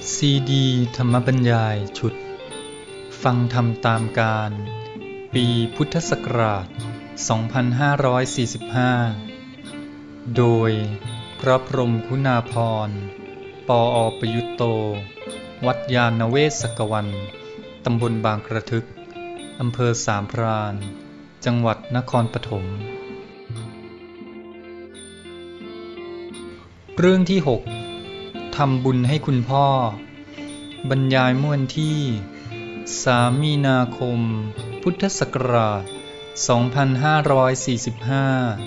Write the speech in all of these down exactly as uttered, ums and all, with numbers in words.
ซีดีธรรมบรรยายชุดฟังธรรมตามการปีพุทธศักราช สองพันห้าร้อยสี่สิบห้า โดยพระพรหมคุณาภรณ์ ปออประยุตโต วัดยานเวศกวัน ตำบลบางกระทึก อำเภอสามพราน จังหวัดนครปฐม เรื่องที่ หก ทำบุญให้คุณพ่อ บรรยายเมื่อวันที่ สาม มีนาคม พุทธศักราช สองพันห้าร้อยสี่สิบห้า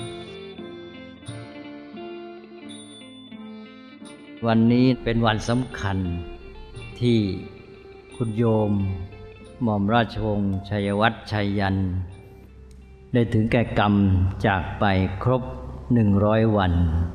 วันนี้เป็นวันสำคัญที่คุณโยมหม่อมราชวงศ์ชัยวัฒน์ชัยยันต์ได้ถึงแก่กรรมจากไปครบหนึ่งร้อยวัน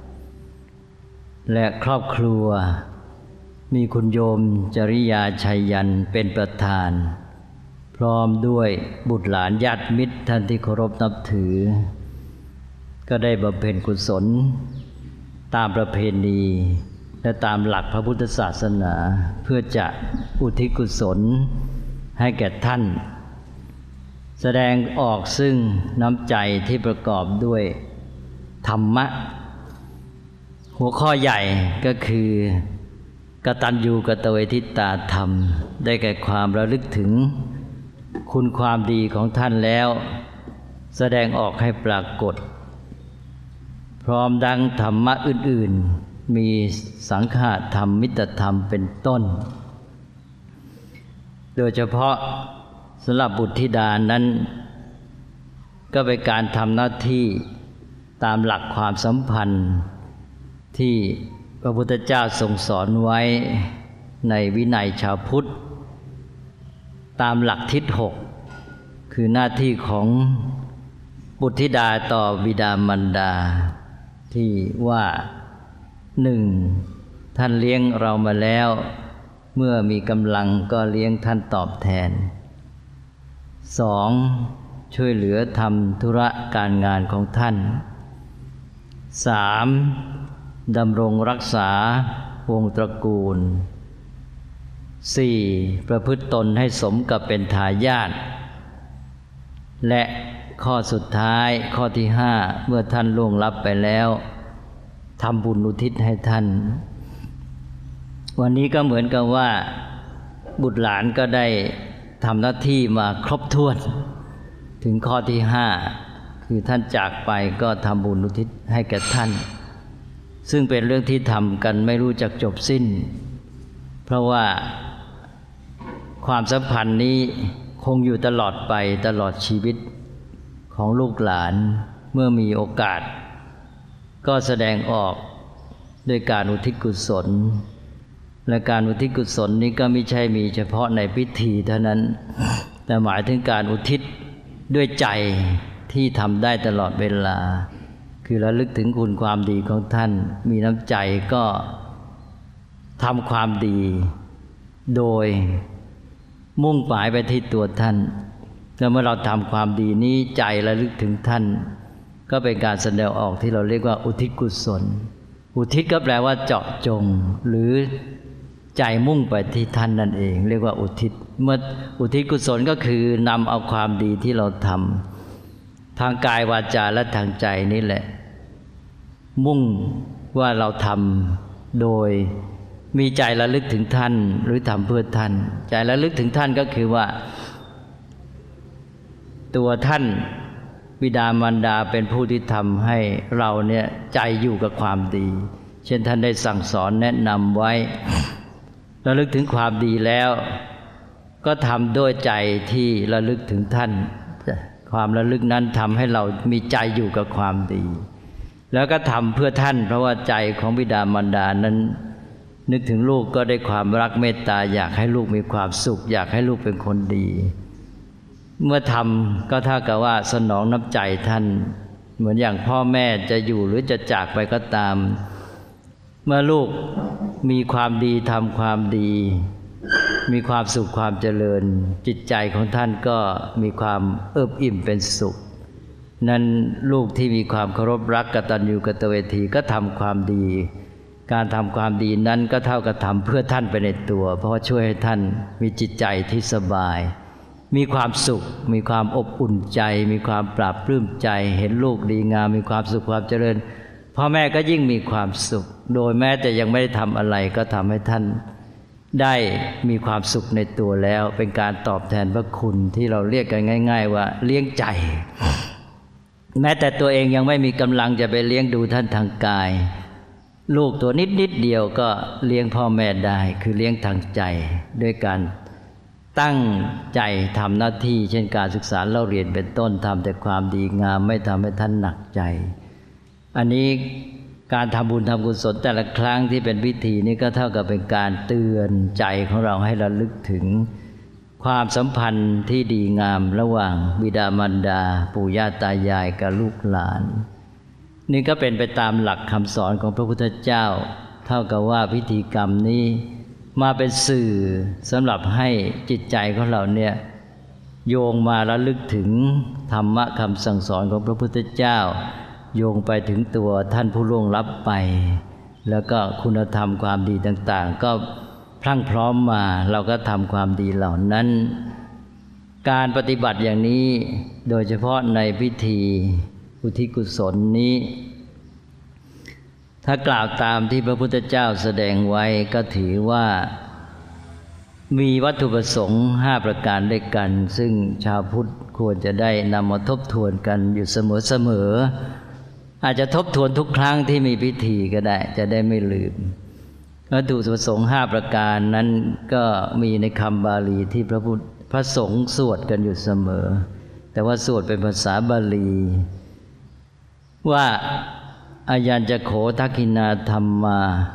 และครอบครัวมีคุณโยมจริยาชัยยันต์เป็นประธานพร้อมด้วยบุตรหลานญาติมิตรท่านที่เคารพนับถือก็ได้บำเพ็ญกุศลตามประเพณีและตามหลักพระพุทธศาสนาเพื่อจะอุทิศกุศลให้แก่ท่านแสดงออกซึ่งน้ำใจที่ประกอบด้วยธรรมะหัวข้อใหญ่ก็คือกตัญญูกตเวทิตาธรรมได้แก่ความระลึกถึงคุณความดีของท่านแล้วแสดงออกให้ปรากฏพร้อมดังธรรมะอื่นๆมีสังฆธรรมมิตรธรรมเป็นต้นโดยเฉพาะสำหรับบุตรธิดานั้นก็เป็นการทำหน้าที่ตามหลักความสัมพันธ์ที่พระพุทธเจ้าทรงสอนไว้ในวินัยชาวพุทธตามหลักทิศหกคือหน้าที่ของบุตรธิดาต่อบิดามารดาที่ว่าหนึ่งท่านเลี้ยงเรามาแล้วเมื่อมีกำลังก็เลี้ยงท่านตอบแทนสองช่วยเหลือทำธุระการงานของท่านสามดำรงรักษาวงตระกูลสี่ประพฤติตนให้สมกับเป็นทายาทและข้อสุดท้ายข้อที่ห้าเมื่อท่านล่วงลับไปแล้วทำบุญอุทิศให้ท่านวันนี้ก็เหมือนกับว่าบุตรหลานก็ได้ทำหน้าที่มาครบถ้วนถึงข้อที่ห้าคือท่านจากไปก็ทำบุญอุทิศให้แก่ท่านซึ่งเป็นเรื่องที่ทำกันไม่รู้จักจบสิ้นเพราะว่าความสัมพันธ์นี้คงอยู่ตลอดไปตลอดชีวิตของลูกหลานเมื่อมีโอกาสก็แสดงออกด้วยการอุทิศกุศลและการอุทิศกุศลนี้ก็ไม่ใช่มีเฉพาะในพิธีเท่านั้นแต่หมายถึงการอุทิศด้วยใจที่ทำได้ตลอดเวลาคือระลึกถึงคุณความดีของท่านมีน้ำใจก็ทำความดีโดยมุ่งหมายไปที่ตัวท่านแล้วเมื่อเราทำความดีนี้ใจระลึกถึงท่านก็เป็นการแสดงออกที่เราเรียกว่าอุทิศกุศลอุทิศก็แปลว่าเจาะจงหรือใจมุ่งไปที่ท่านนั่นเองเรียกว่าอุทิศเมื่ออุทิศกุศลก็คือนำเอาความดีที่เราทำทางกายวาจาและทางใจนี่แหละมุ่งว่าเราทำโดยมีใจระลึกถึงท่านหรือทำเพื่อท่านใจระลึกถึงท่านก็คือว่าตัวท่านบิดามารดาเป็นผู้ที่ทำให้เราเนี่ยใจอยู่กับความดีเช่นท่านได้สั่งสอนแนะนำไว้ระลึกถึงความดีแล้วก็ทำด้วยใจที่ระลึกถึงท่านความระลึกนั้นทำให้เรามีใจอยู่กับความดีแล้วก็ทำเพื่อท่านเพราะว่าใจของบิดามารดานั้นนึกถึงลูกก็ได้ความรักเมตตาอยากให้ลูกมีความสุขอยากให้ลูกเป็นคนดีเมื่อทำก็เท่ากับว่าสนองน้ำใจท่านเหมือนอย่างพ่อแม่จะอยู่หรือจะจากไปก็ตามเมื่อลูกมีความดีทำความดีมีความสุขความเจริญจิตใจของท่านก็มีความเอิบอิ่มเป็นสุขนั้นลูกที่มีความเคารพรักกตัญญูกตเวทีก็ทำความดีการทำความดีนั้นก็เท่ากับทำเพื่อท่านไปในตัวเพราะว่าช่วยให้ท่านมีจิตใจที่สบายมีความสุขมีความอบอุ่นใจมีความปราบปลื้มใจเห็นลูกดีงามมีความสุขความเจริญพ่อแม่ก็ยิ่งมีความสุขโดยแม้แต่ยังไม่ได้ทำอะไรก็ทำให้ท่านได้มีความสุขในตัวแล้วเป็นการตอบแทนพระคุณที่เราเรียกกันง่ายๆว่าเลี้ยงใจแม้แต่ตัวเองยังไม่มีกำลังจะไปเลี้ยงดูท่านทางกายลูกตัวนิดนิดเดียวก็เลี้ยงพ่อแม่ได้คือเลี้ยงทางใจด้วยการตั้งใจทำหน้าที่เช่นการศึกษาเล่าเรียนเป็นต้นทำแต่ความดีงามไม่ทำให้ท่านหนักใจอันนี้การทำบุญทำกุศลแต่ละครั้งที่เป็นพิธีนี้ก็เท่ากับเป็นการเตือนใจของเราให้ระลึกถึงความสัมพันธ์ที่ดีงามระหว่างบิดามารดาปู่ย่าตายายกับลูกหลานนี่ก็เป็นไปตามหลักคำสอนของพระพุทธเจ้าเท่ากับว่าพิธีกรรมนี้มาเป็นสื่อสำหรับให้จิตใจของเราเนี่ยโยงมาระลึกถึงธรรมะคำสั่งสอนของพระพุทธเจ้าโยงไปถึงตัวท่านผู้ล่วงลับไปแล้วก็คุณธรรมความดีต่างๆก็พรั่งพร้อมมาเราก็ทำความดีเหล่านั้นการปฏิบัติอย่างนี้โดยเฉพาะในพิธีอุทิศกุศลนี้ถ้ากล่าวตามที่พระพุทธเจ้าแสดงไว้ก็ถือว่ามีวัตถุประสงค์ห้าประการด้วยกันซึ่งชาวพุทธควรจะได้นำมาทบทวนกันอยู่เสมอๆอาจจะทบทวนทุกครั้งที่มีพิธีก็ได้จะได้ไม่ลืมวัตถุประสงค์ห้าประการนั้นก็มีในคำบาลีที่พระพุทธพระสงฆ์สวดกันอยู่เสมอแต่ว่าสวดเป็นภาษาบาลีว่าอายัญจโขทักขินาธัมมา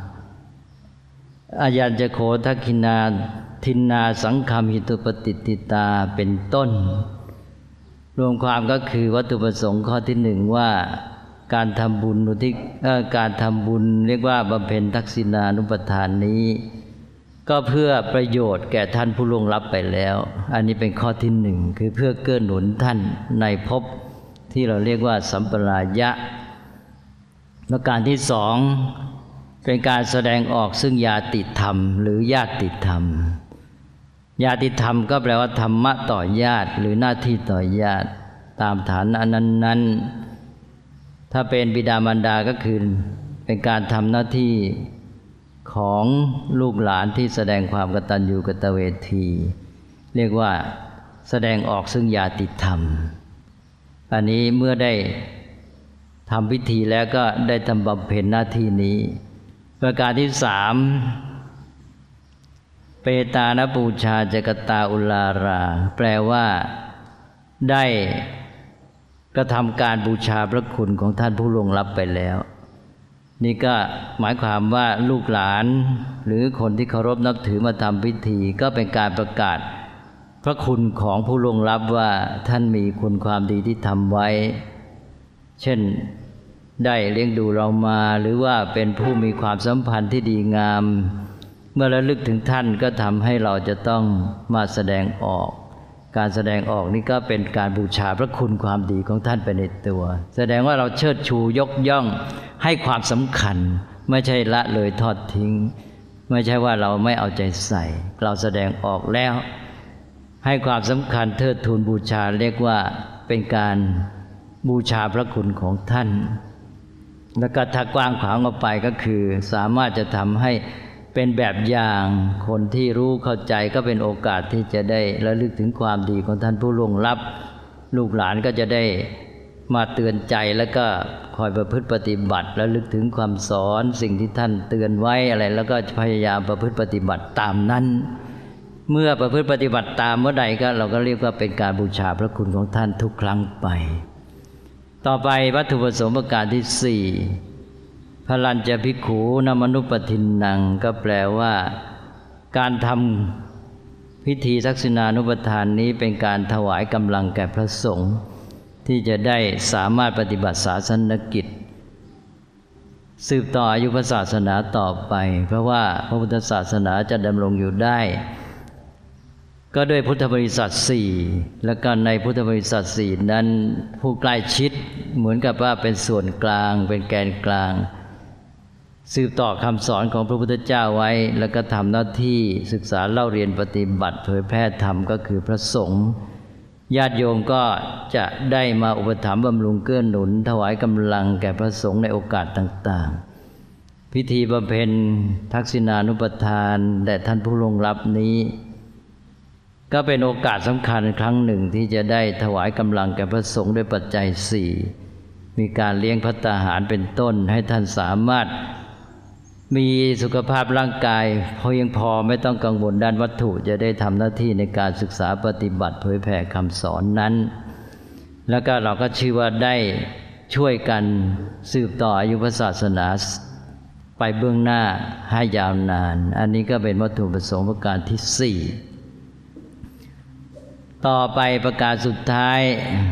อายัญจโขทักขินาทินนาสังคัมหิตุปฏิติตาเป็นต้นรวมความก็คือวัตถุประสงค์ข้อที่หนึ่งว่าการทำบุญอุทิศการทำบุญเรียกว่าบำเพ็ญทักษิณานุปทานนี้ก็เพื่อประโยชน์แก่ท่านผู้ล่วงลับไปแล้วอันนี้เป็นข้อที่หนึ่งคือเพื่อเกื้อหนุนท่านในภพที่เราเรียกว่าสัมปรายะประการที่สองเป็นการแสดงออกซึ่งญาติธรรมหรือญาติธรรมญาติธรรมก็แปลว่าธรรมะต่อญาติหรือหน้าที่ต่อญาติตามฐานะนั้นๆถ้าเป็นบิดามารดาก็คือเป็นการทำหน้าที่ของลูกหลานที่แสดงความกตัญญูกตเวทีเรียกว่าแสดงออกซึ่งญาติธรรมอันนี้เมื่อได้ทำพิธีแล้วก็ได้ทำบำเพ็ญหน้าที่นี้ประการที่สามเปตานปูชาจกตาอุลาราแปลว่าได้กระทำการบูชาพระคุณของท่านผู้ล่วงลับไปแล้วนี่ก็หมายความว่าลูกหลานหรือคนที่เคารพนับถือมาทำพิธีก็เป็นการประกาศพระคุณของผู้ล่วงลับว่าท่านมีคุณความดีที่ทำไว้เช่นได้เลี้ยงดูเรามาหรือว่าเป็นผู้มีความสัมพันธ์ที่ดีงามเมื่อระลึกถึงท่านก็ทำให้เราจะต้องมาแสดงออกการแสดงออกนี่ก็เป็นการบูชาพระคุณความดีของท่านไปในตัวแสดงว่าเราเชิดชูยกย่องให้ความสำคัญไม่ใช่ละเลยทอดทิ้งไม่ใช่ว่าเราไม่เอาใจใส่เราแสดงออกแล้วให้ความสำคัญเทิดทูนบูชาเรียกว่าเป็นการบูชาพระคุณของท่านแล้วก็ถ้ากว้างขวางออกไปก็คือสามารถจะทำให้เป็นแบบอย่างคนที่รู้เข้าใจก็เป็นโอกาสที่จะได้ระลึกถึงความดีของท่านผู้ล่วงลับลูกหลานก็จะได้มาเตือนใจแล้วก็คอยประพฤติปฏิบัติระลึกถึงความสอนสิ่งที่ท่านเตือนไว้อะไรแล้วก็พยายามประพฤติปฏิบัติตามนั้นเมื่อประพฤติปฏิบัติตามเมื่อใดก็เราก็เรียกว่าเป็นการบูชาพระคุณของท่านทุกครั้งไปต่อไปวัตถุประสงค์ประการที่สี่พลัญจะภิกขุนมนุปทินนังก็แปลว่าการทำพิธีทักษิณานุปทานนี้เป็นการถวายกำลังแก่พระสงฆ์ที่จะได้สามารถปฏิบัติศาสนกิจสืบต่ออายุพระศาสนาต่อไปเพราะว่าพระพุทธศาสนาจะดำรงอยู่ได้ก็ด้วยพุทธบริษัทสี่แล้วก็ในพุทธบริษัทสี่นั้นผู้ใกล้ชิดเหมือนกับว่าเป็นส่วนกลางเป็นแกนกลางสืบต่อคำสอนของพระพุทธเจ้าไว้แล้วก็ทำหน้าที่ศึกษาเล่าเรียนปฏิบัติเผยแพร่ธรรมก็คือพระสงฆ์ญาติโยมก็จะได้มาอุปถัมภ์บำรุงเกื้อหนุนถวายกำลังแก่พระสงฆ์ในโอกาสต่างๆพิธีบำเพ็ญทักษิณานุปทานแด่ท่านผู้ล่วงลับนี้ก็เป็นโอกาสสำคัญครั้งหนึ่งที่จะได้ถวายกำลังแก่พระสงฆ์ด้วยปัจจัยสี่มีการเลี้ยงภัตตาหารเป็นต้นให้ท่านสามารถมีสุขภาพร่างกายเพียงพอไม่ต้องกังวลด้านวัตถุจะได้ทำหน้าที่ในการศึกษาปฏิบัติเผยแผ่คำสอนนั้นแล้วก็เราก็ชื่อว่าได้ช่วยกันสืบต่ออายุพระศาสนาไปเบื้องหน้าให้ยาวนานอันนี้ก็เป็นวัตถุประสงค์ประการที่สี่ต่อไปประการสุดท้าย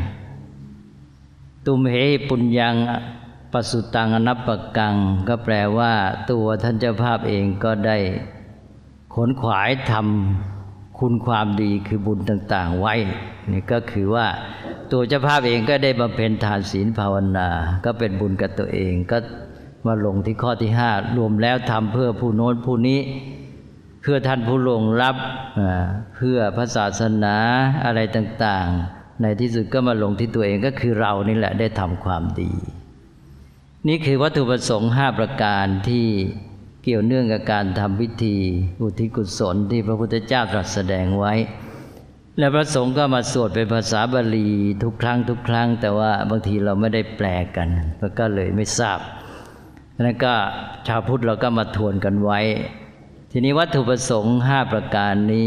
ตุมเหปุญญังปสุตังอนัปปกังก็แปลว่าตัวท่านเจ้าภาพเองก็ได้ขนขวายทำคุณความดีคือบุญต่างๆไว้นี่ก็คือว่าตัวเจ้าภาพเองก็ได้บำเพ็ญทานศีลภาวนาก็เป็นบุญกับตัวเองก็มาลงที่ข้อที่ห้ารวมแล้วทำเพื่อผู้โน้นผู้นี้เพื่อท่านผู้ล่วงลับเพื่อพระศาสนาอะไรต่างๆในที่สุดก็มาลงที่ตัวเองก็คือเรานี่แหละได้ทำความดีนี่คือวัตถุประสงค์ห้าประการที่เกี่ยวเนื่องกับการทำพิธีอุทิศกุศลที่พระพุทธเจ้าตรัสแสดงไว้และพระสงฆ์ก็มาสวดเป็นภาษาบาลีทุกครั้งทุกครั้งแต่ว่าบางทีเราไม่ได้แปลกันก็เลยไม่ทราบนั้นก็ชาวพุทธเราก็มาทวนกันไว้ทีนี้วัตถุประสงค์ห้าประการนี้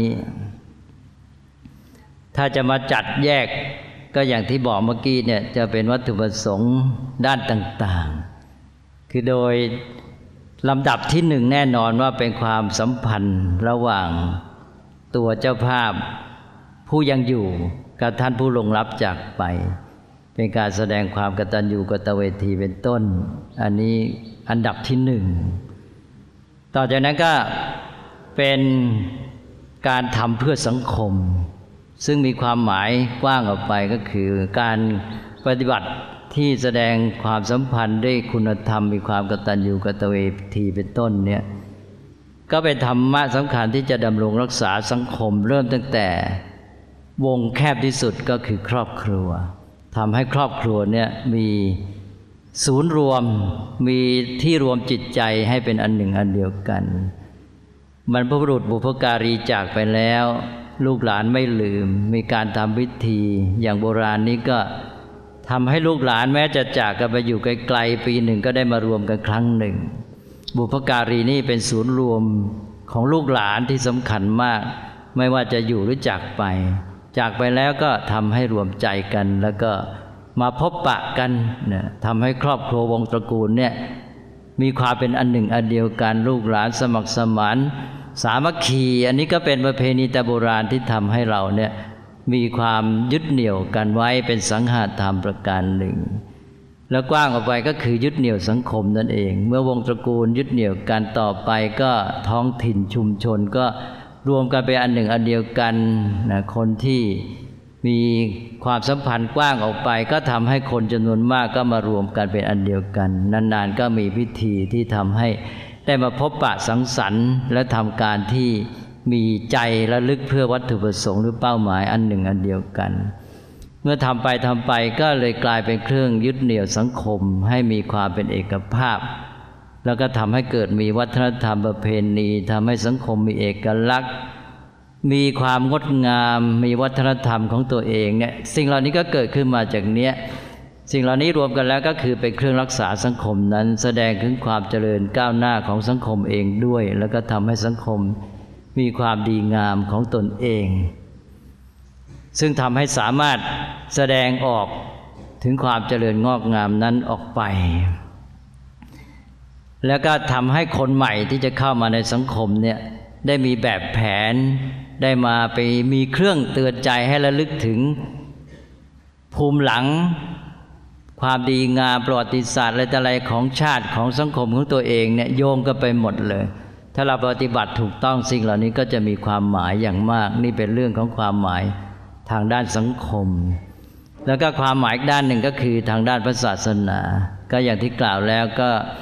ถ้าจะมาจัดแยกก็อย่างที่บอกเมื่อกี้เนี่ยจะเป็นวัตถุประสงค์ด้านต่างๆคือโดยลำดับที่หนึ่งแน่นอนว่าเป็นความสัมพันธ์ระหว่างตัวเจ้าภาพผู้ยังอยู่กับท่านผู้ล่วงลับจากไปเป็นการแสดงความกตัญญูกตเวทีเป็นต้นอันนี้อันดับที่หนึ่งต่อจากนั้นก็เป็นการทำเพื่อสังคมซึ่งมีความหมายกว้างออกไปก็คือการปฏิบัติที่แสดงความสัมพันธ์ด้วยคุณธรรมมีความกตัญญูกตเวทีเป็นต้นเนี่ยก็เป็นธรรมะสำคัญที่จะดำรงรักษาสังคมเริ่มตั้งแต่วงแคบที่สุดก็คือครอบครัวทำให้ครอบครัวเนี่ยมีศูนย์รวมมีที่รวมจิตใจให้เป็นอันหนึ่งอันเดียวกันบรรพบุรุษบุพการีจากไปแล้วลูกหลานไม่ลืมมีการทำพิธีอย่างโบราณนี้ก็ทำให้ลูกหลานแม้จะจากกันไปอยู่ไกลๆปีหนึ่งก็ได้มารวมกันครั้งหนึ่งบุพการีนี่เป็นศูนย์รวมของลูกหลานที่สำคัญมากไม่ว่าจะอยู่หรือจากไปจากไปแล้วก็ทำให้รวมใจกันแล้วก็มาพบปะกันเนี่ยทำให้ครอบครัววงตระกูลเนี่ยมีความเป็นอันหนึ่งอันเดียวกันลูกหลานสมัครสมานสามัคคีอันนี้ก็เป็นประเพณีแต่โบราณที่ทำให้เราเนี่ยมีความยึดเหนี่ยวกันไว้เป็นสังฆธรรมประการหนึ่งแล้วกว้างออกไปก็คือยึดเหนี่ยวสังคมนั่นเองเมื่อวงตระกูลยึดเหนี่ยวกันต่อไปก็ท้องถิ่นชุมชนก็รวมกันเป็นอันหนึ่งอันเดียวกันนะคนที่มีความสัมพันธ์กว้างออกไปก็ทำให้คนจำนวนมากก็มารวมกันเป็นอันเดียวกันนานๆก็มีพิธีที่ทำให้ได้มาพบปะสังสรรค์และทำการที่มีใจระลึกเพื่อวัตถุประสงค์หรือเป้าหมายอันหนึ่งอันเดียวกันเมื่อทำไปทำไปก็เลยกลายเป็นเครื่องยึดเหนี่ยวสังคมให้มีความเป็นเอกภาพแล้วก็ทำให้เกิดมีวัฒนธรรมประเพณีทำให้สังคมมีเอกลักษณ์มีความงดงามมีวัฒนธรรมของตัวเองเนี่ยสิ่งเหล่านี้ก็เกิดขึ้นมาจากเนี้ยสิ่งเหล่านี้รวมกันแล้วก็คือเป็นเครื่องรักษาสังคมนั้นแสดงถึงความเจริญก้าวหน้าของสังคมเองด้วยแล้วก็ทำให้สังคมมีความดีงามของตนเองซึ่งทำให้สามารถแสดงออกถึงความเจริญงอกงามนั้นออกไปแล้วก็ทำให้คนใหม่ที่จะเข้ามาในสังคมเนี่ยได้มีแบบแผนได้มาไปมีเครื่องเตือนใจให้ระลึกถึงภูมิหลังความดีงามประวัติศาสตร์อะไรต่ออะไรของชาติของสังคมของตัวเองเนี่ยโยงกันไปหมดเลยถ้าเราปฏิบัติถูกต้องสิ่งเหล่านี้ก็จะมีความหมายอย่างมากนี่เป็นเรื่องของความหมายทางด้านสังคมแล้วก็ความหมายด้านหนึ่งก็คือทางด้านพระศาสนาก็อย่างที่กล่าวแล้วก็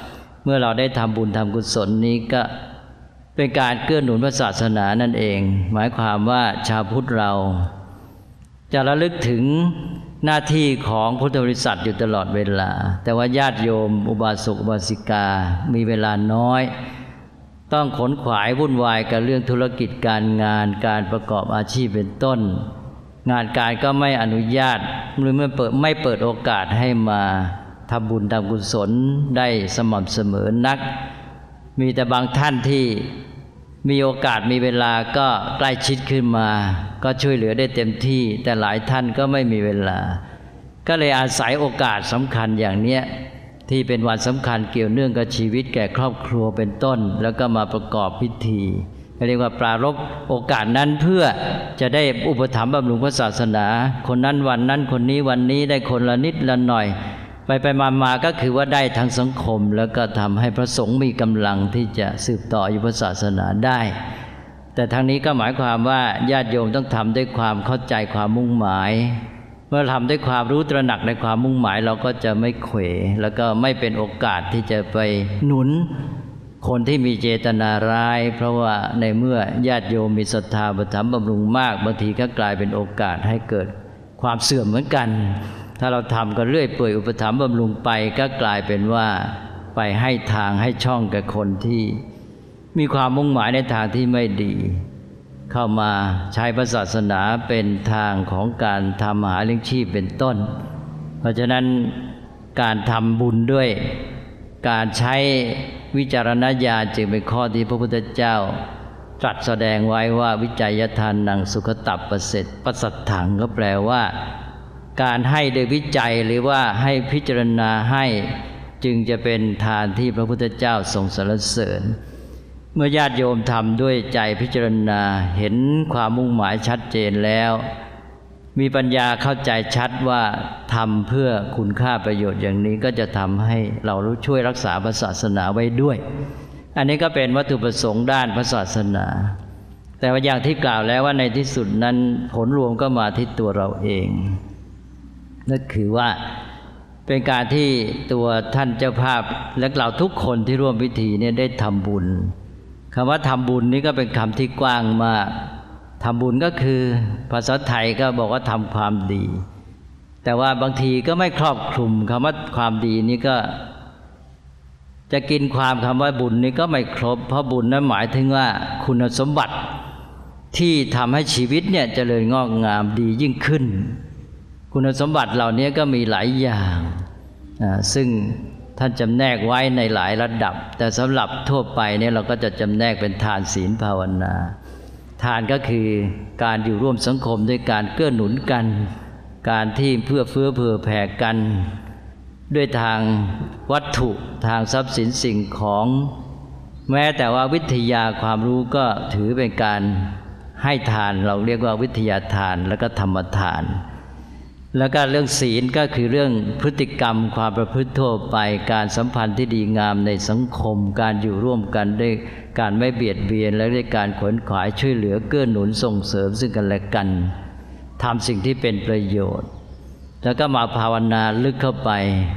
เมื่อเราได้ทำบุญทำกุศลนี้ก็เป็นการเกื้อหนุนพระศาสนานั่นเองหมายความว่าชาวพุทธเราจะระลึกถึงหน้าที่ของพุทธบริษัทอยู่ตลอดเวลาแต่ว่าญาติโยมอุบาสกอุบาสิกามีเวลาน้อยต้องขนขวายวุ่นวายกับเรื่องธุรกิจการงานการประกอบอาชีพเป็นต้นงานการก็ไม่อนุญาตหรือไม่เปิดไม่เปิดโอกาสให้มาทำบุญทำกุศลได้สม่ำเสมอนักมีแต่บางท่านที่มีโอกาสมีเวลาก็ใกล้ชิดขึ้นมาก็ช่วยเหลือได้เต็มที่แต่หลายท่านก็ไม่มีเวลาก็เลยอาศัยโอกาสสำคัญอย่างเนี้ยที่เป็นวันสำคัญเกี่ยวเนื่องกับชีวิตแก่ครอบครัวเป็นต้นแล้วก็มาประกอบพิธีเรียกว่าปรารภโอกาสนั้นเพื่อจะได้อุปถัมภ์บำรุงพระศาสนาคนนั้นวันนั้นคนนี้วันนี้ได้คนละนิดละหน่อยไปไปมามาก็คือว่าได้ทั้งสังคมแล้วก็ทำให้พระสงฆ์มีกำลังที่จะสืบต่ออายุพระศาสนาได้แต่ทางนี้ก็หมายความว่าญาติโยมต้องทำด้วยความเข้าใจความมุ่งหมายเมื่อทำด้วยความรู้ตระหนักในความมุ่งหมายเราก็จะไม่เขวแล้วก็ไม่เป็นโอกาสที่จะไปหนุนคนที่มีเจตนาร้ายเพราะว่าในเมื่อญาติโยมมีศรัทธาอุปถัมภ์บำรุงมากบางทีก็กลายเป็นโอกาสให้เกิดความเสื่อมเหมือนกันถ้าเราทำกันเรื่อยเปื่อยอุปถัมภ์บำรุงไปก็กลายเป็นว่าไปให้ทางให้ช่องกับคนที่มีความมุ่งหมายในทางที่ไม่ดีเข้ามาใช้พระศาสนาเป็นทางของการทำหาเลี้ยงชีพเป็นต้นเพราะฉะนั้นการทำบุญด้วยการใช้วิจารณญาณจึงเป็นข้อที่พระพุทธเจ้าตรัสแสดงไว้ว่าวิจัยทานนังสุขตัปปะเสร็จปัสสัทถังก็แปลว่าการให้โดยวิจัยหรือว่าให้พิจารณาให้จึงจะเป็นทานที่พระพุทธเจ้าทรงสรรเสริญเมื่อญาติโยมทำด้วยใจพิจารณาเห็นความมุ่งหมายชัดเจนแล้วมีปัญญาเข้าใจชัดว่าทำเพื่อคุณค่าประโยชน์อย่างนี้ก็จะทำให้เรารู้ช่วยรักษาพระศาสนาไว้ด้วยอันนี้ก็เป็นวัตถุประสงค์ด้านพระศาสนาแต่ว่าอย่างที่กล่าวแล้วว่าในที่สุดนั้นผลรวมก็มาที่ตัวเราเองนั่นคือว่าเป็นการที่ตัวท่านเจ้าภาพและเราทุกคนที่ร่วมพิธีเนี่ยได้ทำบุญคำว่าทำบุญนี้ก็เป็นคำที่กว้างมากทำบุญก็คือภาษาไทยก็บอกว่าทำความดีแต่ว่าบางทีก็ไม่ครอบคลุมคำว่าความดีนี้ก็จะกินความคำว่าบุญนี้ก็ไม่ครบเพราะบุญนั้นหมายถึงว่าคุณสมบัติที่ทำให้ชีวิตเนี่ยเจริญงอกงามดียิ่งขึ้นคุณสมบัติเหล่านี้ก็มีหลายอย่างซึ่งท่านจำแนกไว้ในหลายระดับแต่สำหรับทั่วไปเนี่ยเราก็จะจำแนกเป็นทานศีลภาวนาทานก็คือการอยู่ร่วมสังคมด้วยการเกื้อหนุนกันการที่เพื่อเฟื้อเผื่อแผ่กันด้วยทางวัตถุทางทรัพย์สินสิ่งของแม้แต่ว่าวิทยาความรู้ก็ถือเป็นการให้ทานเราเรียกว่าวิทยาทานแล้วก็ธรรมทานแล้วก็เรื่องศีลก็คือเรื่องพฤติกรรมความประพฤติทั่วไปการสัมพันธ์ที่ดีงามในสังคมการอยู่ร่วมกันด้วยการไม่เบียดเบียนและด้วยการขวนขวายช่วยเหลือเกื้อหนุนส่งเสริมซึ่งกันและกันทำสิ่งที่เป็นประโยชน์แล้วก็มาภาวนาลึกเข้าไป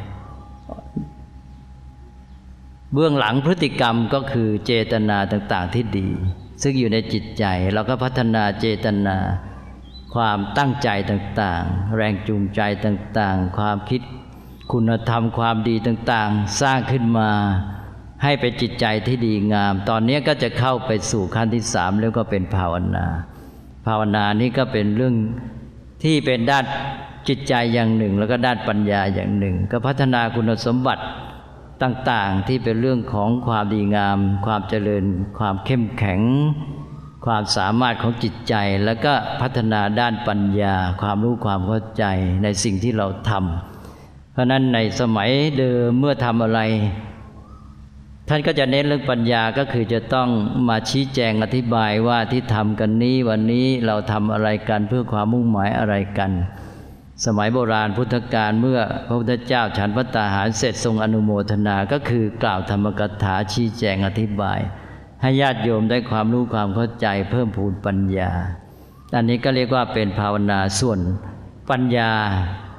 เบื้องหลังพฤติกรรมก็คือเจตนาต่างๆที่ดีซึ่งอยู่ในจิตใจเราก็พัฒนาเจตนาความตั้งใจต่างๆแรงจูงใจต่างๆความคิดคุณธรรมความดีต่างๆสร้างขึ้นมาให้เป็นจิตใจที่ดีงามตอนนี้ก็จะเข้าไปสู่ขั้นที่สามแล้วก็เป็นภาวนาภาวนานี้ก็เป็นเรื่องที่เป็นด้านจิตใจอย่างหนึ่งแล้วก็ด้านปัญญาอย่างหนึ่งก็พัฒนาคุณสมบัติต่างๆที่เป็นเรื่องของความดีงามความเจริญความเข้มแข็งความสามารถของจิตใจแล้วก็พัฒนาด้านปัญญาความรู้ความเข้าใจในสิ่งที่เราทำเพราะนั้นในสมัยเดิมเมื่อทำอะไรท่านก็จะเน้นเรื่องปัญญาก็คือจะต้องมาชี้แจงอธิบายว่าที่ทำกันนี้วันนี้เราทำอะไรกันเพื่อความมุ่งหมายอะไรกันสมัยโบราณพุทธกาลเมื่อพระพุทธเจ้าฉันภัตตาหารเสร็จทรงอนุโมทนาก็คือกล่าวธรรมกถาชี้แจงอธิบายให้ญาติโยมได้ความรู้ความเข้าใจเพิ่มพูนปัญญาอันนี้ก็เรียกว่าเป็นภาวนาส่วนปัญญา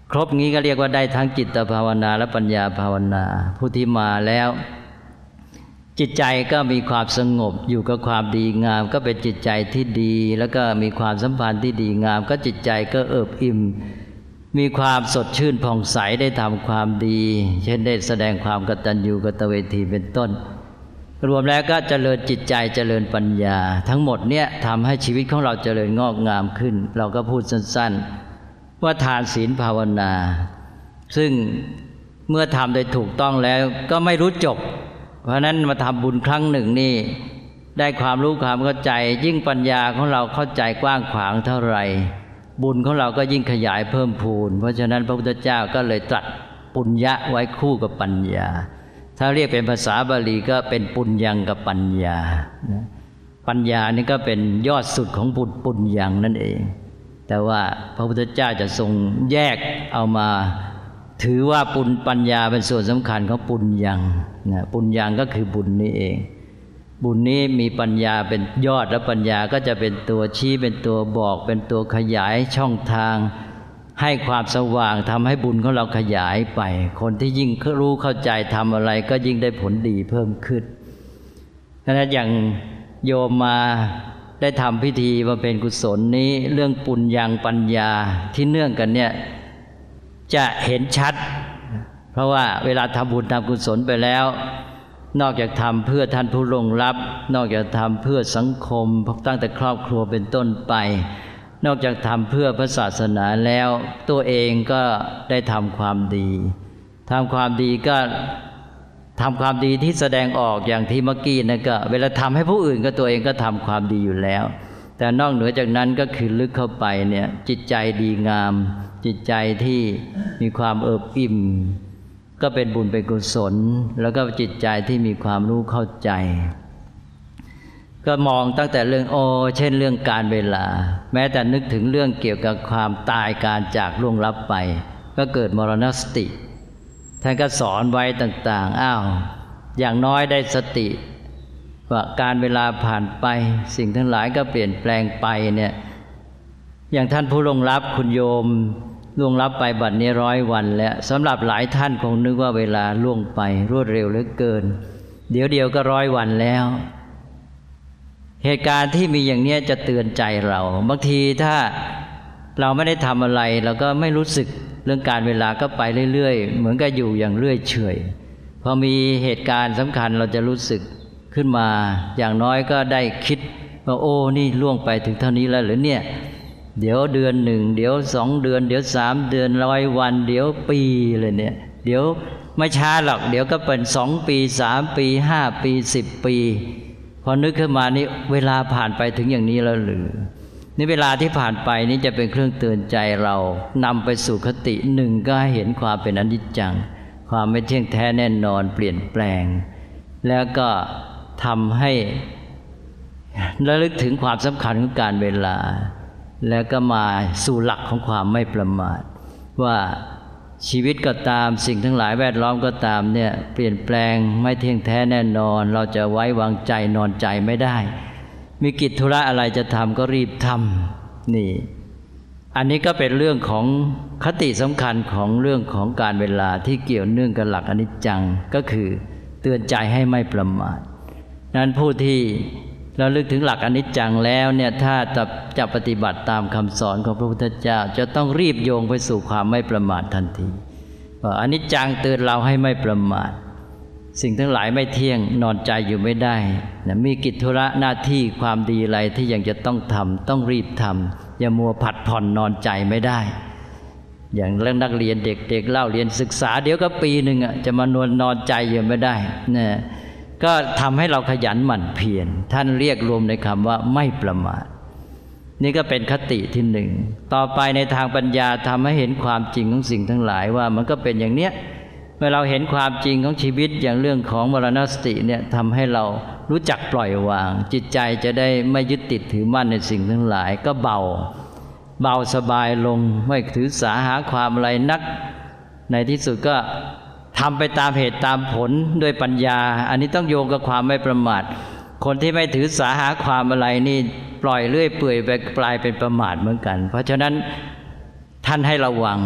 ครบงี้ก็เรียกว่าได้ทั้งจิตภาวนาและปัญญาภาวนาผู้ที่มาแล้วจิตใจก็มีความสงบอยู่กับความดีงามก็เป็นจิตใจที่ดีแล้วก็มีความสัมพันธ์ที่ดีงามก็จิตใจก็เอิบอิ่มมีความสดชื่นผ่องใสได้ทำความดีเช่นได้แสดงความกตัญญูกตเวทีเป็นต้นรวมแล้วก็เจริญจิตใจเจริญปัญญาทั้งหมดเนี่ยทำให้ชีวิตของเราเจริญงอกงามขึ้นเราก็พูดสั้นๆว่าทานศีลภาวนาซึ่งเมื่อทำโดยถูกต้องแล้วก็ไม่รู้จบเพราะนั้นมาทำบุญครั้งหนึ่งนี่ได้ความรู้ความเข้าใจยิ่งปัญญาของเราเข้าใจกว้างขวางเท่าไหร่บุญของเราก็ยิ่งขยายเพิ่มพูนเพราะฉะนั้นพระพุทธเจ้าก็เลยตรัสปุญญะไว้คู่กับปัญญาถ้าเรียกเป็นภาษาบาลีก็เป็นปุญญังกับปัญญาปัญญานี่ก็เป็นยอดสุดของบุญปุญญังนั่นเองแต่ว่าพระพุทธเจ้าจะทรงแยกเอามาถือว่าปุญปัญญาเป็นส่วนสำคัญของปุญญังนะปุญญังก็คือบุญนี่เองบุญนี้มีปัญญาเป็นยอดและปัญญาก็จะเป็นตัวชี้เป็นตัวบอกเป็นตัวขยายช่องทางให้ความสว่างทำให้บุญของเราขยายไปคนที่ยิ่งรู้เข้าใจทำอะไรก็ยิ่งได้ผลดีเพิ่มขึ้นดังนั้นอย่างโยมมาได้ทำพิธีบำเพ็ญกุศลนี้เรื่องปุญญังปัญญาที่เนื่องกันเนี่ยจะเห็นชัดเพราะว่าเวลาทำบุญทำกุศลไปแล้วนอกจากทำเพื่อท่านผู้ล่วงลับนอกจากทำเพื่อสังคมตั้งแต่ครอบครัวเป็นต้นไปนอกจากทำเพื่อพระศาสนาแล้วตัวเองก็ได้ทำความดีทำความดีก็ทำความดีที่แสดงออกอย่างที่เมื่อกี้นะก็เวลาทำให้ผู้อื่นก็ตัวเองก็ทำความดีอยู่แล้วแต่นอกเหนือจากนั้นก็คือลึกเข้าไปเนี่ยจิตใจดีงามจิตใจที่มีความเอิบอิ่มก็เป็นบุญเป็นกุศลแล้วก็จิตใจที่มีความรู้เข้าใจก็มองตั้งแต่เรื่องโอเช่นเรื่องการเวลาแม้แต่นึกถึงเรื่องเกี่ยวกับความตายการจากล่วงลับไปก็เกิดมรณสติท่านก็สอนไว้ต่างๆอ้าวอย่างน้อยได้สติว่าการเวลาผ่านไปสิ่งทั้งหลายก็เปลี่ยนแปลงไปเนี่ยอย่างท่านผู้ล่วงลับคุณโยมล่วงลับไปบัดนี้ร้อยวันแล้วสำหรับหลายท่านคงนึกว่าเวลาล่วงไปรวดเร็วเหลือเกินเดี๋ยวเดียวก็ร้อยวันแล้วเหตุการณ์ที่มีอย่างนี้จะเตือนใจเราบางทีถ้าเราไม่ได้ทำอะไรเราก็ไม่รู้สึกเรื่องการเวลาก็ไปเรื่อยๆเหมือนกับอยู่อย่างเรื่อยเฉยพอมีเหตุการณ์สำคัญเราจะรู้สึกขึ้นมาอย่างน้อยก็ได้คิดว่าโอ้นี่ล่วงไปถึงเท่านี้แล้วหรือเนี่ยเดี๋ยวเดือนหนึ่งเดี๋ยวสองเดือนเดี๋ยวสามเดือนร้อยวันเดี๋ยวปีเลยเนี่ยเดี๋ยวไม่ช้าหรอกเดี๋ยวก็เป็นสองปีสามปีห้าปีสิบปีพอนึกขึ้นมานี่เวลาผ่านไปถึงอย่างนี้แล้วหรือนี่เวลาที่ผ่านไปนี่จะเป็นเครื่องเตือนใจเรานำไปสู่คติหนึ่งก็ให้เห็นความเป็นอนิจจังความไม่เที่ยงแท้แน่นอนเปลี่ยนแปลงแล้วก็ทำให้ระลึกถึงความสำคัญของการเวลาแล้วก็มาสู่หลักของความไม่ประมาทว่าชีวิตก็ตามสิ่งทั้งหลายแวดล้อมก็ตามเนี่ยเปลี่ยนแปลงไม่เที่ยงแท้แน่นอนเราจะไว้วางใจนอนใจไม่ได้มีกิจธุระอะไรจะทำก็รีบทำนี่อันนี้ก็เป็นเรื่องของคติสำคัญของเรื่องของการเวลาที่เกี่ยวเนื่องกับหลักอนิจจังก็คือเตือนใจให้ไม่ประมาทนั้นผู้ที่เราลึกถึงหลักอนิจจังแล้วเนี่ยถ้าจะจะปฏิบัติตามคำสอนของพระพุทธเจ้าจะต้องรีบโยงไปสู่ความไม่ประมาททันทีว่าอนิจจังเตือนเราให้ไม่ประมาทสิ่งทั้งหลายไม่เที่ยงนอนใจอยู่ไม่ได้นะมีกิจธุระหน้าที่ความดีอะไรที่ยังจะต้องทำต้องรีบทำอย่ามัวผัดผ่อนนอนใจไม่ได้อย่างเรื่องนักเรียนเด็กๆเล่าเรียนศึกษาเดี๋ยวก็ปีหนึ่งอ่ะจะมานอนนอนใจอยู่ไม่ได้นะก็ทำให้เราขยันหมั่นเพียรท่านเรียกรวมในคำว่าไม่ประมาทนี่ก็เป็นคติที่หนึ่งต่อไปในทางปัญญาทำให้เห็นความจริงของสิ่งทั้งหลายว่ามันก็เป็นอย่างเนี้ยเมื่อเราเห็นความจริงของชีวิตอย่างเรื่องของมรณสติเนี่ยทำให้เรารู้จักปล่อยวางจิตใจจะได้ไม่ยึดติดถือมั่นในสิ่งทั้งหลายก็เบาเบาสบายลงไม่ถือสาหาความอะไรนักในที่สุดก็ทำไปตามเหตุตามผลด้วยปัญญาอันนี้ต้องโยงกับความไม่ประมาทคนที่ไม่ถือสาหาความอะไรนี่ปล่อยเรื่อยเปื่อยไปกลายเป็นประมาทเหมือนกันเพราะฉะนั้นท่านให้ระวัง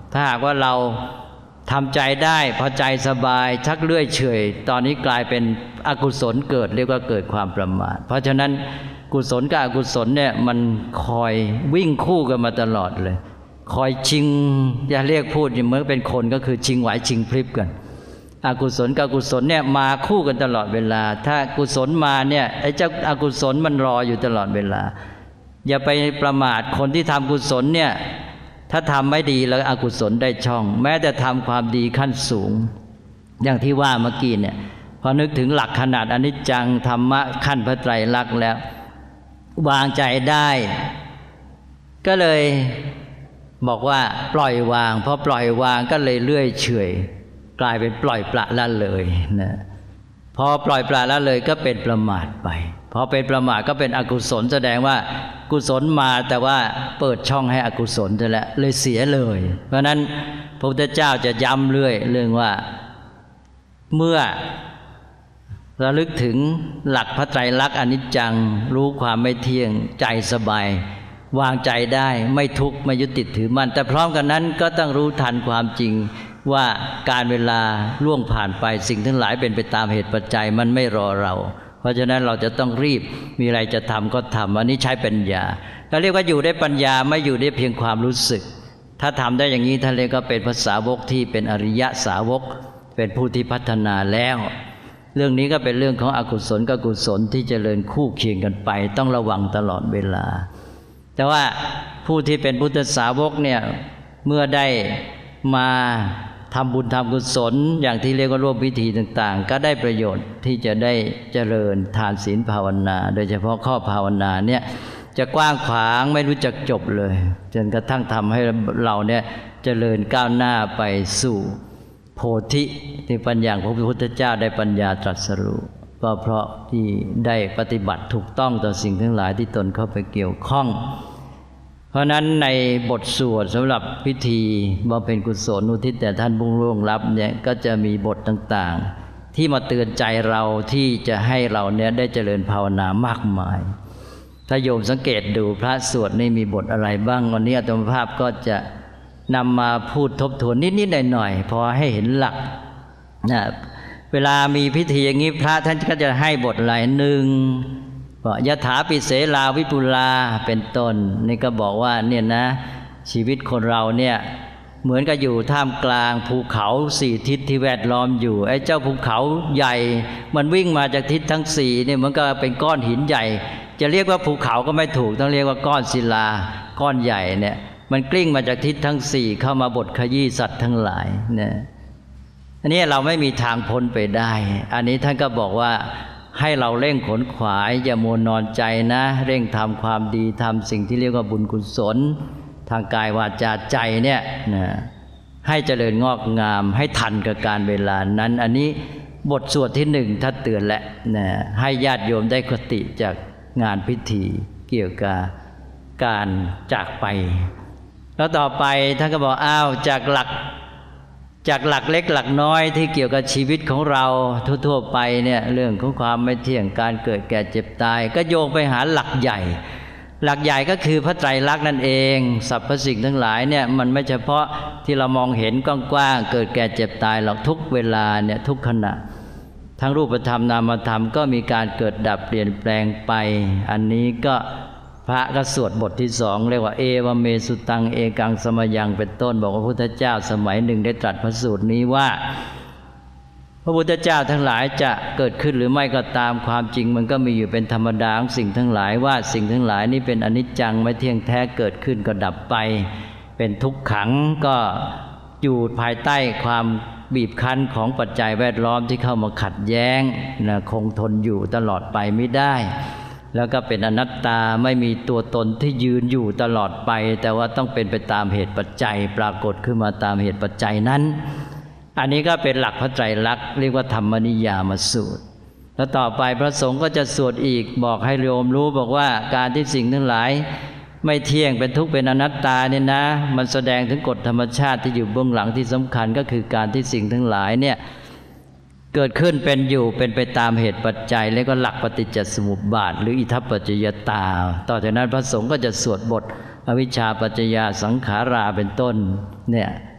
ถ้าหากว่าเราทำใจได้พอใจสบายชักเลื่อยเฉยตอนนี้กลายเป็นอกุศลเกิดเรียกว่าเกิดความประมาทเพราะฉะนั้นกุศลกับอกุศลเนี่ยมันคอยวิ่งคู่กันมาตลอดเลยคอยชิงอย่าเรียกพูดเหมือนเป็นคนก็คือชิงไหวชิงพริบกันอกุศลกับอกุศลเนี่ยมาคู่กันตลอดเวลาถ้ากุศลมาเนี่ยไอ้เจ้าอกุศลมันรออยู่ตลอดเวลาอย่าไปประมาทคนที่ทำกุศลเนี่ยถ้าทำไม่ดีแล้วอกุศลได้ช่องแม้แต่ทำความดีขั้นสูงอย่างที่ว่าเมื่อกี้เนี่ยพอนึกถึงหลักขนาดอนิจจังธรรมะขั้นพระไตรลักษณ์แล้ววางใจได้ก็เลยบอกว่าปล่อยวางพอปล่อยวางก็เลยเลื่อยเฉยกลายเป็นปล่อยปละละเลยนะพอปล่อยปละละเลยก็เป็นประมาทไปพอเป็นประมาทก็เป็นอกุศลแสดงว่ากุศลมาแต่ว่าเปิดช่องให้อกุศลจะแล้วเลยเสียเลยเพราะนั้นพระพุทธเจ้าจะย้ำเรื่อยเรื่องว่าเมื่อระลึกถึงหลักพระไตรลักษณ์อนิจจังรู้ความไม่เที่ยงใจสบายวางใจได้ไม่ทุกข์ไม่ยึดติดถือมั่นแต่พร้อมกันนั้นก็ต้องรู้ทันความจริงว่าการเวลาล่วงผ่านไปสิ่งทั้งหลายเป็นไปตามเหตุปัจจัยมันไม่รอเราเพราะฉะนั้นเราจะต้องรีบมีอะไรจะทำก็ทำอันนี้ใช้ปัญญาเราเรียกว่าอยู่ได้ปัญญาไม่อยู่ได้เพียงความรู้สึกถ้าทำได้อย่างนี้ท่านเรียกก็เป็นภาษาวกที่เป็นอริยสาวกเป็นผู้ที่พัฒนาแล้วเรื่องนี้ก็เป็นเรื่องของอกุศลกับกุศลที่เจริญคู่เคียงกันไปต้องระวังตลอดเวลาแต่ว่าผู้ที่เป็นพุทธสาวกเนี่ยเมื่อได้มาทำบุญทำกุศลอย่างที่เรียกว่าร่วมพิธีต่างๆก็ได้ประโยชน์ที่จะได้เจริญทานศีลภาวนาโดยเฉพาะข้อภาวนาเนี่ยจะกว้างขวางไม่รู้จักจบเลยจนกระทั่งทำให้เราเนี่ยเจริญก้าวหน้าไปสู่โพธิที่ปัญญาของพระพุทธเจ้าได้ปัญญาตรัสรู้ก็เพราะที่ได้ปฏิบัติถูกต้องต่อสิ่งทั้งหลายที่ตนเข้าไปเกี่ยวข้องเพราะนั้นในบทสวดสำหรับพิธีบำเพ็ญกุศลอุทิศแต่ท่านผู้ล่วงลับเนี่ยก็จะมีบทต่างๆที่มาเตือนใจเราที่จะให้เราเนี่ยได้เจริญภาวนามากมายถ้าโยมสังเกตดูพระสวดนี่มีบทอะไรบ้างวันนี้อาตมาภาพก็จะนำมาพูดทบทวนนิดๆหน่อยๆพอให้เห็นหลักนะเวลามีพิธีอย่างนี้พระท่านก็จะให้บทหลายหนึ่งยถาปิเสลาวิปุลาเป็นต้นนี่ก็บอกว่าเนี่ยนะชีวิตคนเราเนี่ยเหมือนกับอยู่ท่ามกลางภูเขาสี่ทิศที่แวดล้อมอยู่ไอ้เจ้าภูเขาใหญ่มันวิ่งมาจากทิศทั้งสี่เนี่ยมันก็เป็นก้อนหินใหญ่จะเรียกว่าภูเขาก็ไม่ถูกต้องเรียกว่าก้อนศิลาก้อนใหญ่เนี่ยมันกลิ้งมาจากทิศทั้งสี่เข้ามาบดขยี้สัตว์ทั้งหลายเนี่ยอันนี้เราไม่มีทางพ้นไปได้อันนี้ท่านก็บอกว่าให้เราเร่งขนขวายอย่ามัวนอนใจนะเร่งทำความดีทำสิ่งที่เรียกว่าบุญกุศลทางกายวาจาใจเนี่ยนะให้เจริญงอกงามให้ทันกับการเวลานั้นอันนี้บทสวดที่หนึ่งท่านเตือนแล้วนะให้ญาติโยมได้คติจากงานพิธีเกี่ยวกับการจากไปแล้วต่อไปท่านก็บอกอ้าวจากหลักจากหลักเล็กหลักน้อยที่เกี่ยวกับชีวิตของเราทั่วๆไปเนี่ยเรื่องของความไม่เที่ยงการเกิดแก่เจ็บตายก็โยงไปหาหลักใหญ่หลักใหญ่ก็คือพระไตรลักษณ์นั่นเองสรรพสิ่งทั้งหลายเนี่ยมันไม่เฉพาะที่เรามองเห็นกว้างๆเกิดแก่เจ็บตายหรอกทุกเวลาเนี่ยทุกขณะทั้งรูปธรรมนามธรรมก็มีการเกิดดับเปลี่ยนแปลงไปอันนี้ก็พระก็สวดบทที่สองเรียกว่าเอวเมสุตังเอกังสมยังเป็นต้นบอกว่าพระพุทธเจ้าสมัยหนึ่งได้ตรัสพระสูตรนี้ว่าพระพุทธเจ้าทั้งหลายจะเกิดขึ้นหรือไม่ก็ตามความจริงมันก็มีอยู่เป็นธรรมดาของสิ่งทั้งหลายว่าสิ่งทั้งหลายนี้เป็นอนิจจังไม่เที่ยงแท้เกิดขึ้นก็ดับไปเป็นทุกขังก็อยู่ภายใต้ความบีบคั้นของปัจจัยแวดล้อมที่เข้ามาขัดแย้งนะคงทนอยู่ตลอดไปไม่ได้แล้วก็เป็นอนัตตาไม่มีตัวตนที่ยืนอยู่ตลอดไปแต่ว่าต้องเป็นไปตามเหตุปัจจัยปรากฏขึ้นมาตามเหตุปัจจัยนั้นอันนี้ก็เป็นหลักพระไตรลักษณ์เรียกว่าธรรมนิยามสูตรแล้วต่อไปพระสงฆ์ก็จะสวดอีกบอกให้โยมรู้บอกว่าการที่สิ่งทั้งหลายไม่เที่ยงเป็นทุกข์เป็นอนัตตาเนี่ยนะมันแสดงถึงกฎธรรมชาติที่อยู่เบื้องหลังที่สำคัญก็คือการที่สิ่งทั้งหลายเนี่ยเกิดขึ้นเป็นอยู่เป็นไปตามเหตุปัจจัยแล้วก็หลักปฏิจจสมุปบาทหรืออิทัปปัจจยตาต่อจากนั้นพระสงฆ์ก็จะสวดบทอวิชชาปัจจยาสังขาราเป็นต้นเนี่ย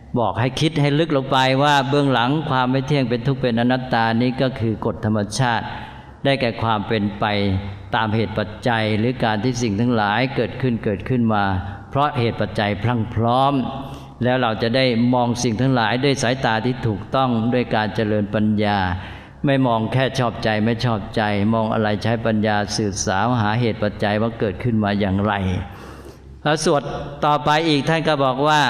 บอกให้คิดให้ลึกลงไปว่าเบื้องหลังความไม่เที่ยงเป็นทุกข์เป็นอนัตตานี้ก็คือกฎธรรมชาติได้แก่ความเป็นไปตามเหตุปัจจัยหรือการที่สิ่งทั้งหลายเกิดขึ้นเกิดขึ้นมาเพราะเหตุปัจจัยพรั่งพร้อมแล้วเราจะได้มองสิ่งทั้งหลายด้วยสายตาที่ถูกต้องด้วยการเจริญปัญญาไม่มองแค่ชอบใจไม่ชอบใจมองอะไรใช้ปัญญาสืบสาวหาเหตุปัจจัยว่าเกิดขึ้นมาอย่างไรแล้วสวดต่อไปอีกท่านก็บอกว่า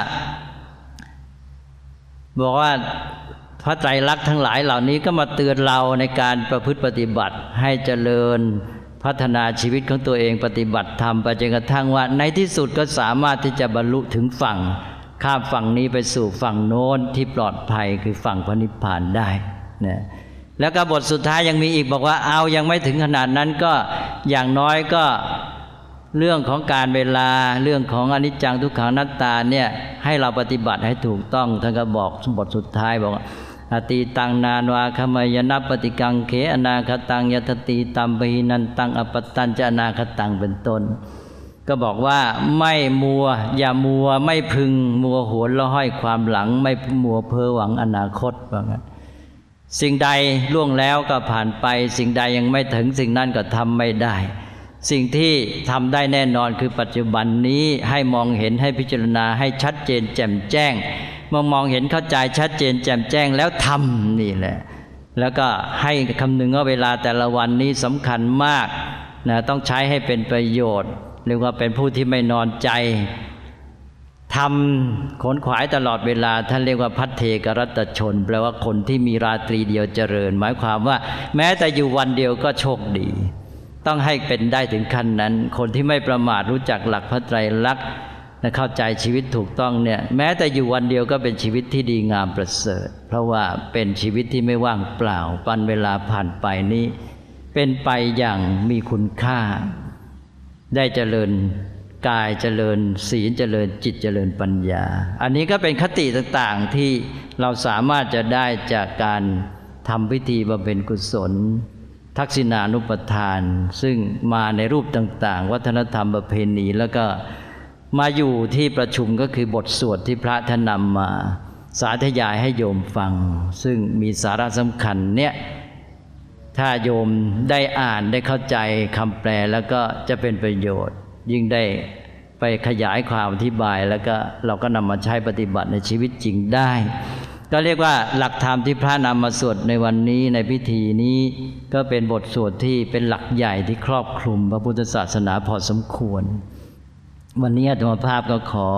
บอกว่าพระไตรลักษณ์ทั้งหลายเหล่านี้ก็มาเตือนเราในการประพฤติปฏิบัติให้เจริญพัฒนาชีวิตของตัวเองปฏิบัติธรรมไปจนกระทั่งว่าในที่สุดก็สามารถที่จะบรรลุถึงฝั่งข้ามฝั่งนี้ไปสู่ฝั่งโน้นที่ปลอดภัยคือฝั่งพระนิพพานได้นะแล้วก็บทสุดท้ายยังมีอีกบอกว่าเอายังไม่ถึงขนาดนั้นก็อย่างน้อยก็เรื่องของการเวลาเรื่องของอนิจจังทุกขังอนัตตาเนี่ยให้เราปฏิบัติให้ถูกต้องท่านก็บอกบทสุดท้ายบอกอติตังนานวาคมยนัปปฏิกังเขอนาคตังยตติตัมปหินันตังอปตัญจอนาคตังเป็นต้นก็บอกว่าไม่มัวอย่ามัวไม่พึงมัวโหนละห้อยความหลังไม่มัวเพ้อหวังอนาคตว่างั้นสิ่งใดล่วงแล้วก็ผ่านไปสิ่งใดยังไม่ถึงสิ่งนั้นก็ทำไม่ได้สิ่งที่ทำได้แน่นอนคือปัจจุบันนี้ให้มองเห็นให้พิจารณาให้ชัดเจนแจ่มแจ้งมองมองเห็นเข้าใจชัดเจนแจ่มแจ้งแล้วทำนี่แหละแล้วก็ให้คำนึงว่าเวลาแต่ละวันนี้สำคัญมากนะต้องใช้ให้เป็นประโยชน์เรียกว่าเป็นผู้ที่ไม่นอนใจทำขนขวายตลอดเวลาท่านเรียกว่าพัทเทกรัตชนแปลว่าคนที่มีราตรีเดียวเจริญหมายความว่าแม้แต่อยู่วันเดียวก็โชคดีต้องให้เป็นได้ถึงขั้นนั้นคนที่ไม่ประมาทรู้จักหลักพระไตรลักษณ์และเข้าใจชีวิตถูกต้องเนี่ยแม้แต่อยู่วันเดียวก็เป็นชีวิตที่ดีงามประเสริฐเพราะว่าเป็นชีวิตที่ไม่ว่างเปล่าปันเวลาผ่านไปนี้เป็นไปอย่างมีคุณค่าได้เจริญกายเจริญศีลเจริญจิตเจริญปัญญาอันนี้ก็เป็นคติต่างๆที่เราสามารถจะได้จากการทำพิธีบำเพ็ญกุศลทักษิณานุปทานซึ่งมาในรูปต่างๆวัฒนธรรมประเพณีแล้วก็มาอยู่ที่ประชุมก็คือบทสวดที่พระท่านนำมาสาธยายให้โยมฟังซึ่งมีสาระสำคัญเนี่ยถ้าโยมได้อ่านได้เข้าใจคำแปลแล้วก็จะเป็นประโยชน์ยิ่งได้ไปขยายความอธิบายแล้วก็เราก็นำมาใช้ปฏิบัติในชีวิตจริงได้ก็เรียกว่าหลักธรรมที่พระนำมาสวดในวันนี้ในพิธีนี้ก็เป็นบทสวดที่เป็นหลักใหญ่ที่ครอบคลุมพระพุทธศาสนาพอสมควรวันนี้อาตมาภาพก็ขอ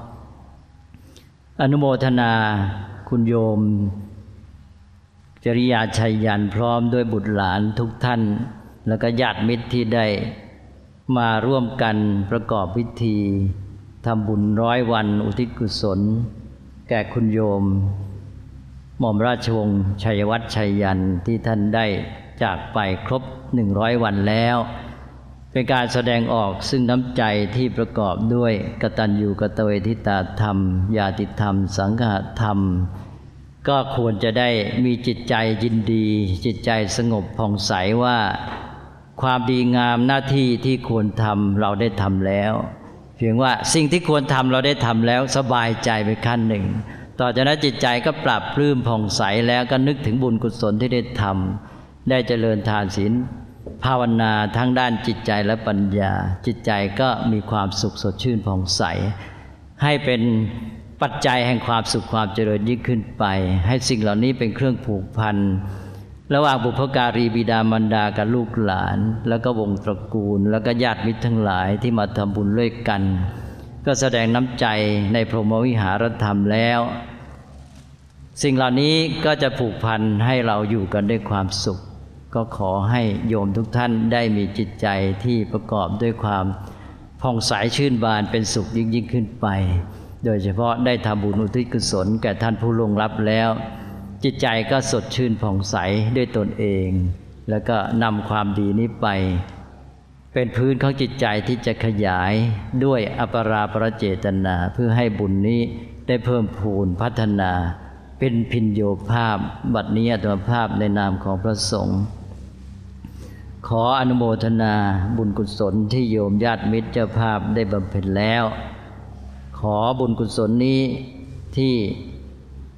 อนุโมทนาคุณโยมจริยาชัยยันพร้อมด้วยบุตรหลานทุกท่านแล้วก็ญาติมิตรที่ได้มาร่วมกันประกอบพิธีทำบุญร้อยวันอุทิศกุศลแก่คุณโยมหม่อมราชวงศ์ชัยวัฒน์ชัยยันที่ท่านได้จากไปครบหนึ่งร้อยวันแล้วเป็นการแสดงออกซึ่งน้ำใจที่ประกอบด้วยกตัญญูกตเวทิตาธรรมญาติธรรมสังฆธรรมก็ควรจะได้มีจิตใจยินดีจิตใจสงบผ่องใสว่าความดีงามหน้าที่ที่ควรทำเราได้ทำแล้วเพียงว่าสิ่งที่ควรทำเราได้ทำแล้วสบายใจไปขั้นหนึ่งต่อจากนั้นจิตใจก็ปรับปลื้มผ่องใสแล้วก็นึกถึงบุญกุศลที่ได้ทำได้เจริญทานศีลภาวนาทั้งด้านจิตใจและปัญญาจิตใจก็มีความสุขสดชื่นผ่องใสให้เป็นปัจจัยแห่งความสุขความเจริญยิ่งขึ้นไปให้สิ่งเหล่านี้เป็นเครื่องผูกพันระหว่างบุพการีบิดามารดากับลูกหลานแล้วก็วงตระกูลแล้วก็ญาติมิตรทั้งหลายที่มาทำบุญด้วยกันก็แสดงน้ำใจในพรหมวิหารธรรมแล้วสิ่งเหล่านี้ก็จะผูกพันให้เราอยู่กันด้วยความสุขก็ขอให้โยมทุกท่านได้มีจิตใจที่ประกอบด้วยความผ่องใสชื่นบานเป็นสุขยิ่งยิ่งขึ้นไปโดยเฉพาะได้ทำบุญอุทิศกุศลแก่ท่านผู้ล่วงลับแล้วจิตใจก็สดชื่นผ่องใสด้วยตนเองแล้วก็นำความดีนี้ไปเป็นพื้นของจิตใจที่จะขยายด้วยอปราประเจตนาเพื่อให้บุญนี้ได้เพิ่มพูนพัฒนาเป็นพินโยภาพบัดนี้อาตมาภาพในนามของพระสงฆ์ขออนุโมทนาบุญกุศลที่โยมญาติมิตรเจ้าภาพได้บำเพ็ญแล้วขอบุญกุศลนี้ที่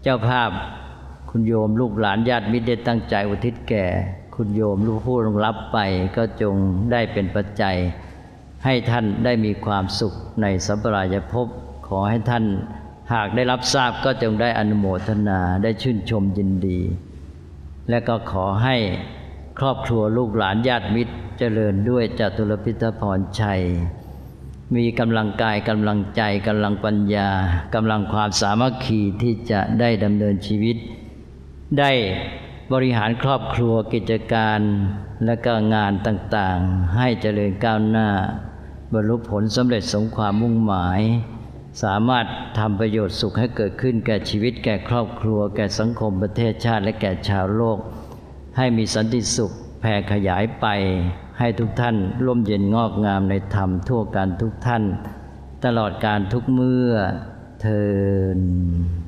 เจ้าภาพคุณโยมลูกหลานญาติมิตรได้ตั้งใจอุทิศแก่คุณโยมลูกผู้รับไปก็จงได้เป็นปัจจัยให้ท่านได้มีความสุขในสัมปรายภพขอให้ท่านหากได้รับทราบก็จงได้อนุโมทนาได้ชื่นชมยินดีและก็ขอให้ครอบครัวลูกหลานญาติมิตรเจริญด้วยจตุรพิทพรชัยมีกำลังกายกำลังใจกำลังปัญญากำลังความสามัคคีที่จะได้ดำเนินชีวิตได้บริหารครอบครัวกิจการและก็งานต่างๆให้เจริญก้าวหน้าบรรลุผลสำเร็จสมความมุ่งหมายสามารถทำประโยชน์สุขให้เกิดขึ้นแก่ชีวิตแก่ครอบครัวแก่สังคมประเทศชาติและแก่ชาวโลกให้มีสันติสุขแผ่ขยายไปให้ทุกท่านร่มเย็นงอกงามในธรรมทั่วกันทุกท่านตลอดการทุกเมื่อเทอญ